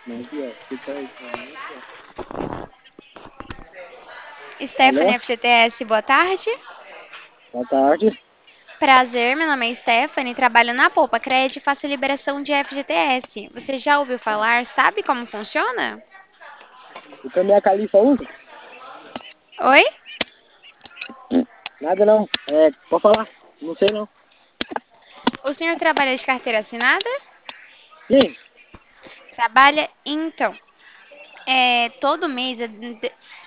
Aqui, ó. Fica aí pra mim, aqui, ó. Stephanie Alô? FGTS, boa tarde. Boa tarde. Prazer, meu nome é Stephanie, trabalho na Poupa Cred e faço liberação de FGTS. Você já ouviu falar? Sabe como funciona? O que a minha califa usa? Oi? Nada não. É, pode falar. Não sei não. O senhor trabalha de carteira assinada? Sim. Trabalha? Então, todo mês